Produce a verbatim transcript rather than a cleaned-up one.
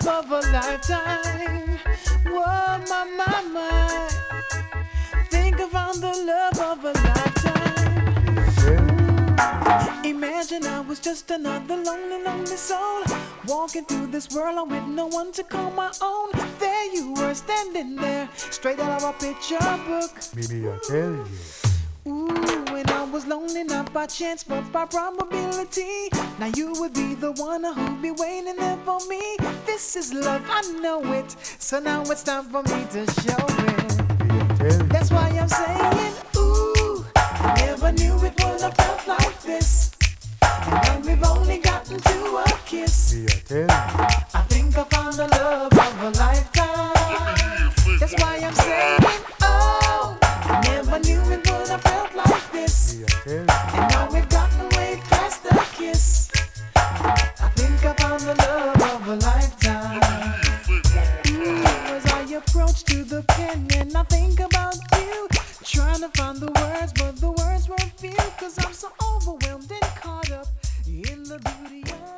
of a lifetime. Whoa, my, my, my. Think I found the love of a lifetime. Imagine I was just another lonely, lonely soul, walking through this world with no one to call my own. There you were standing there, straight out of a picture book. Maybe I tell you. Ooh, and I was lonely not by chance but by probability. Now you would be the one who'd be waiting there for me. This is love, I know it. So now it's time for me to show it. That's why I'm saying, ooh, I never knew it would have felt like this. And now we've only gotten to a kiss. Me, I tell you. I think I found the love of a lifetime. That's why I'm saying, oh, I never knew it would have felt like this. Me, I tell you. And now we've gotten way past the kiss. I think I found the love of a lifetime. Ooh, as I approach to the pen and I think about you, trying to find the words, but the words were few, 'cause I'm so overwhelmed and caught up in the beauty of